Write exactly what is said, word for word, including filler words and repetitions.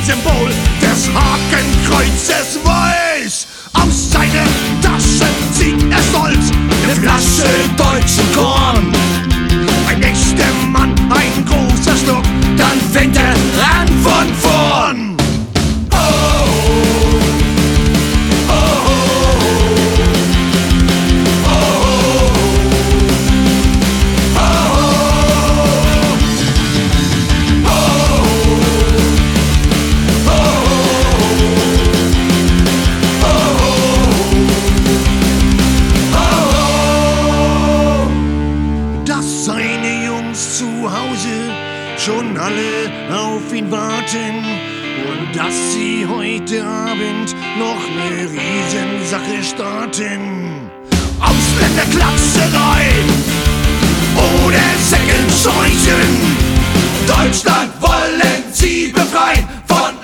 Symbol des Hakenkreuzes weiß. Aus seinen Taschen zieht er stolz eine Flasche deutschen Korn. Ein echter Mann, ein großer Schluck, dann fängt er an von vorn. Seine Jungs zu Hause schon alle auf ihn warten und dass sie heute Abend noch ne Riesensache starten. Ausländerklatscherei ohne Säckenscheuchen. Deutschland wollen sie befreien von